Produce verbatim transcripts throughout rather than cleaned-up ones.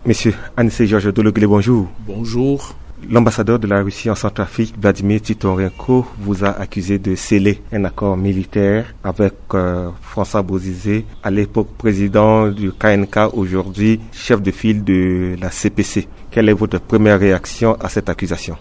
Monsieur Anissé Georges Dologuélé, bonjour. Bonjour. L'ambassadeur de la Russie en Centrafrique, Vladimir Titorenko, vous a accusé de sceller un accord militaire avec euh, François Bozizé, à l'époque président du K N K, aujourd'hui chef de file de la C P C. Quelle est votre première réaction à cette accusation?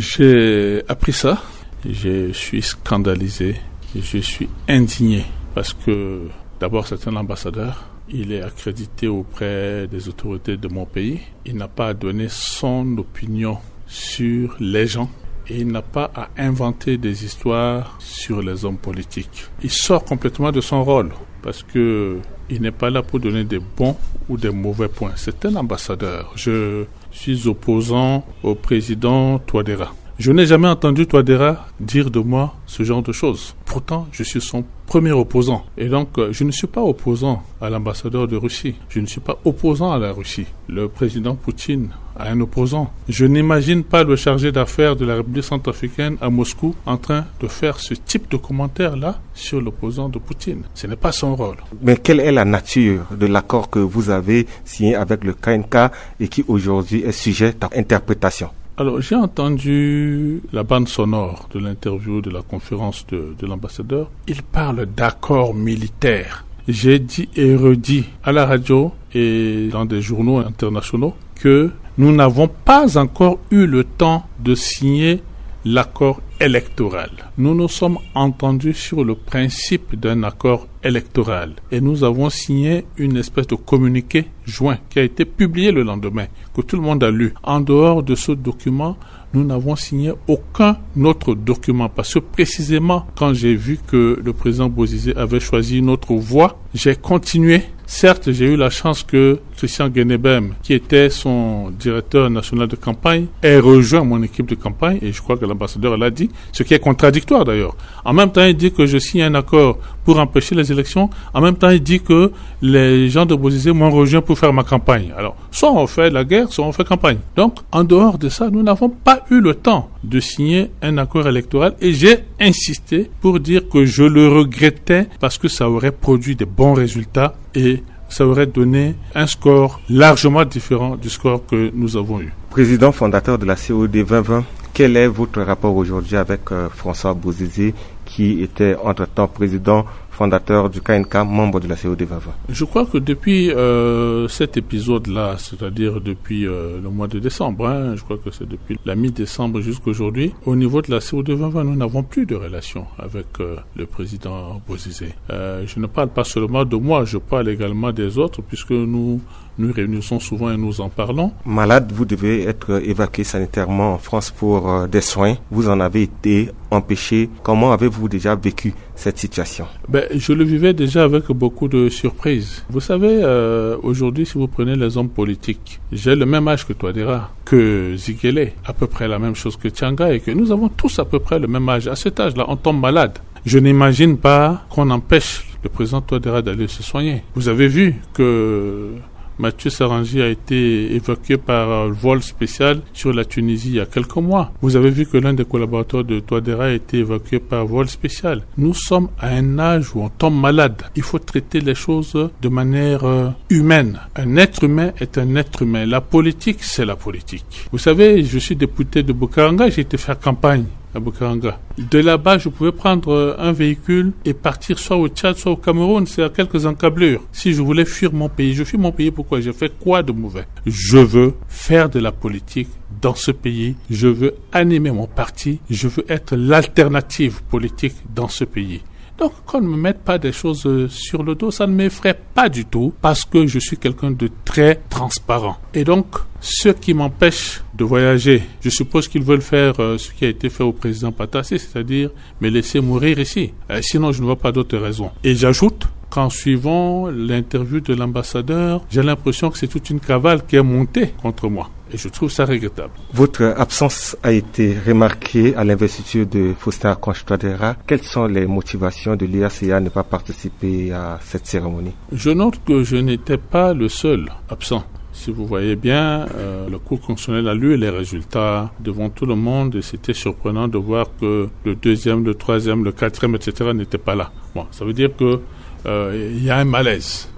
J'ai appris ça, je suis scandalisé, je suis indigné parce que d'abord c'est un ambassadeur. Il est accrédité auprès des autorités de mon pays. Il n'a pas à donner son opinion sur les gens et il n'a pas à inventer des histoires sur les hommes politiques. Il sort complètement de son rôle parce que il n'est pas là pour donner des bons ou des mauvais points. C'est un ambassadeur. Je suis opposant au président Touadéra. Je n'ai jamais entendu Touadéra dire de moi ce genre de choses. Pourtant, je suis son premier opposant. Et donc, je ne suis pas opposant à l'ambassadeur de Russie. Je ne suis pas opposant à la Russie. Le président Poutine a un opposant. Je n'imagine pas le chargé d'affaires de la République centrafricaine à Moscou en train de faire ce type de commentaire-là sur l'opposant de Poutine. Ce n'est pas son rôle. Mais quelle est la nature de l'accord que vous avez signé avec le K N K et qui aujourd'hui est sujet à interprétation? Alors, j'ai entendu la bande sonore de l'interview de la conférence de, de l'ambassadeur. Il parle d'accord militaire. J'ai dit et redit à la radio et dans des journaux internationaux que nous n'avons pas encore eu le temps de signer l'accord électoral. Nous nous sommes entendus sur le principe d'un accord électoral et nous avons signé une espèce de communiqué joint qui a été publié le lendemain, que tout le monde a lu. En dehors de ce document, nous n'avons signé aucun autre document parce que précisément quand j'ai vu que le président Bozizé avait choisi une autre voie, j'ai continué. Certes, j'ai eu la chance que Christian Guénébem, qui était son directeur national de campagne, ait rejoint mon équipe de campagne, et je crois que l'ambassadeur l'a dit, ce qui est contradictoire d'ailleurs. En même temps, il dit que je signe un accord pour empêcher les élections, en même temps, il dit que les gens de Bozizé m'ont rejoint pour faire ma campagne. Alors, soit on fait la guerre, soit on fait campagne. Donc, en dehors de ça, nous n'avons pas eu le temps de signer un accord électoral, et j'ai insisté pour dire que je le regrettais parce que ça aurait produit des bons résultats et ça aurait donné un score largement différent du score que nous avons eu. Président fondateur de la C O D vingt vingt, quel est votre rapport aujourd'hui avec euh, François Bozizé, qui était entre-temps président fondateur du K N K, membre de la C O D vingt vingt? Je crois que depuis euh, cet épisode-là, c'est-à-dire depuis euh, le mois de décembre, hein, je crois que c'est depuis la mi-décembre jusqu'à aujourd'hui, au niveau de la C O D vingt vingt, nous n'avons plus de relation avec euh, le président Bozizé. Euh, je ne parle pas seulement de moi, je parle également des autres, puisque nous nous réunissons souvent et nous en parlons. Malade, vous devez être évacué sanitairement en France pour euh, des soins. Vous en avez été empêché. Comment avez-vous déjà vécu cette situation? Ben, je le vivais déjà avec beaucoup de surprises. Vous savez, euh, aujourd'hui, si vous prenez les hommes politiques, j'ai le même âge que Touadéra, que Ziguélé, à peu près la même chose que Tianga, et que nous avons tous à peu près le même âge. À cet âge-là, on tombe malade. Je n'imagine pas qu'on empêche le président Touadéra d'aller se soigner. Vous avez vu que Mathieu Sarangi a été évacué par vol spécial sur la Tunisie il y a quelques mois. Vous avez vu que l'un des collaborateurs de Touadéra a été évacué par vol spécial. Nous sommes à un âge où on tombe malade. Il faut traiter les choses de manière euh, humaine. Un être humain est un être humain. La politique, c'est la politique. Vous savez, je suis député de Bokaranga, j'ai été faire campagne à Bokaranga. De là-bas, je pouvais prendre un véhicule et partir soit au Tchad, soit au Cameroun. C'est à quelques encablures. Si je voulais fuir mon pays, je fuis mon pays pourquoi? J'ai fait quoi de mauvais? Je veux faire de la politique dans ce pays. Je veux animer mon parti. Je veux être l'alternative politique dans ce pays. Donc, qu'on ne me mette pas des choses sur le dos, ça ne m'effraie pas du tout parce que je suis quelqu'un de très transparent. Et donc, ceux qui m'empêchent de voyager, je suppose qu'ils veulent faire euh, ce qui a été fait au président Patassi, c'est-à-dire me laisser mourir ici. Euh, sinon, je ne vois pas d'autre raison. Et j'ajoute qu'en suivant l'interview de l'ambassadeur, j'ai l'impression que c'est toute une cavale qui est montée contre moi. Et je trouve ça regrettable. Votre absence a été remarquée à l'investiture de Faustin Archange Touadéra. Quelles sont les motivations de l'I A C A à ne pas participer à cette cérémonie? Je note que je n'étais pas le seul absent. Si vous voyez bien, euh, le cours constitutionnel a lu les résultats devant tout le monde et c'était surprenant de voir que le deuxième, le troisième, le quatrième, et cetera n'étaient pas là. Bon, ça veut dire que euh, il y a un malaise.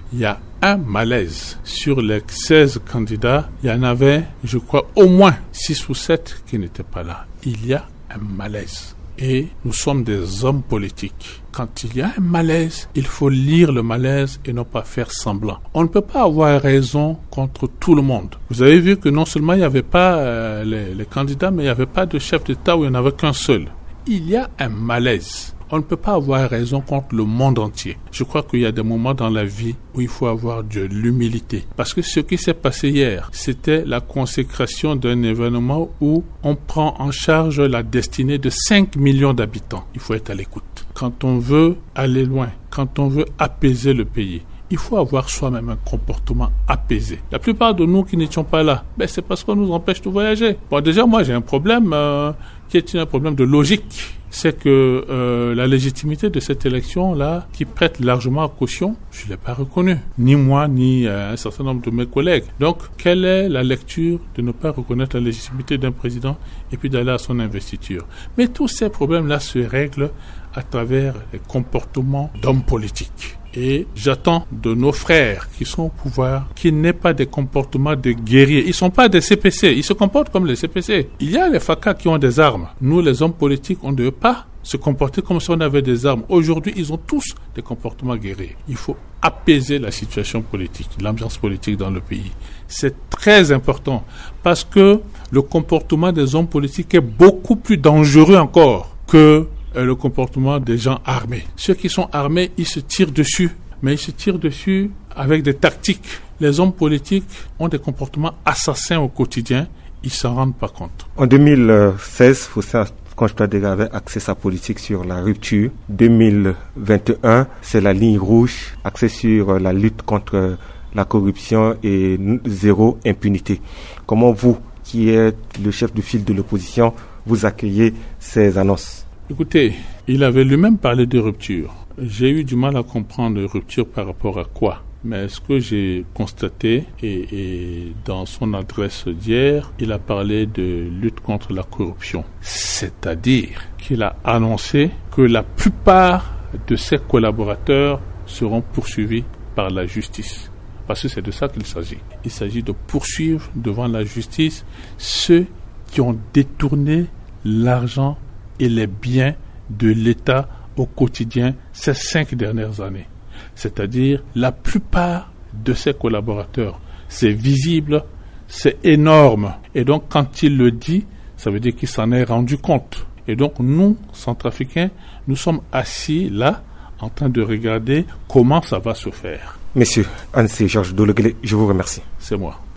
il y a un malaise. Sur les seize candidats, il y en avait, je crois, au moins six ou sept qui n'étaient pas là. Il y a un malaise. Et nous sommes des hommes politiques. Quand il y a un malaise, il faut lire le malaise et non pas faire semblant. On ne peut pas avoir raison contre tout le monde. Vous avez vu que non seulement il n'y avait pas euh, les, les candidats, mais il n'y avait pas de chef d'État où il n'y en avait qu'un seul. Il y a un malaise. On ne peut pas avoir raison contre le monde entier. Je crois qu'il y a des moments dans la vie où il faut avoir de l'humilité. Parce que ce qui s'est passé hier, c'était la consécration d'un événement où on prend en charge la destinée de cinq millions d'habitants. Il faut être à l'écoute. Quand on veut aller loin, quand on veut apaiser le pays, il faut avoir soi-même un comportement apaisé. La plupart de nous qui n'étions pas là, ben c'est parce qu'on nous empêche de voyager. Bon, déjà, moi, j'ai un problème euh, qui est un problème de logique. C'est que euh, la légitimité de cette élection-là, qui prête largement à caution, je ne l'ai pas reconnue. Ni moi, ni euh, un certain nombre de mes collègues. Donc, quelle est la lecture de ne pas reconnaître la légitimité d'un président et puis d'aller à son investiture? Mais tous ces problèmes-là se règlent à travers les comportements d'hommes politiques. Et j'attends de nos frères qui sont au pouvoir qu'ils n'aient pas des comportements de guerriers. Ils ne sont pas des C P C, ils se comportent comme les C P C. Il y a les F A C A qui ont des armes. Nous, les hommes politiques, on ne veut pas se comporter comme si on avait des armes. Aujourd'hui, ils ont tous des comportements guerriers. Il faut apaiser la situation politique, l'ambiance politique dans le pays. C'est très important parce que le comportement des hommes politiques est beaucoup plus dangereux encore que le comportement des gens armés. Ceux qui sont armés, ils se tirent dessus, mais ils se tirent dessus avec des tactiques. Les hommes politiques ont des comportements assassins au quotidien, ils s'en rendent pas compte. En deux mille seize, Faustin Conche-Touadéra avait axé sa politique sur la rupture. deux mille vingt et un, c'est la ligne rouge, axée sur la lutte contre la corruption et zéro impunité. Comment vous, qui êtes le chef de file de l'opposition, vous accueillez ces annonces? Écoutez, il avait lui-même parlé de rupture. J'ai eu du mal à comprendre rupture par rapport à quoi. Mais ce que j'ai constaté, et, et dans son adresse d'hier, il a parlé de lutte contre la corruption. C'est-à-dire qu'il a annoncé que la plupart de ses collaborateurs seront poursuivis par la justice. Parce que c'est de ça qu'il s'agit. Il s'agit de poursuivre devant la justice ceux qui ont détourné l'argent et les biens de l'État au quotidien ces cinq dernières années. C'est-à-dire la plupart de ses collaborateurs. C'est visible, c'est énorme. Et donc quand il le dit, ça veut dire qu'il s'en est rendu compte. Et donc nous, Centrafricains, nous sommes assis là en train de regarder comment ça va se faire. Monsieur Ansé Georges Dologuélé, je vous remercie. C'est moi.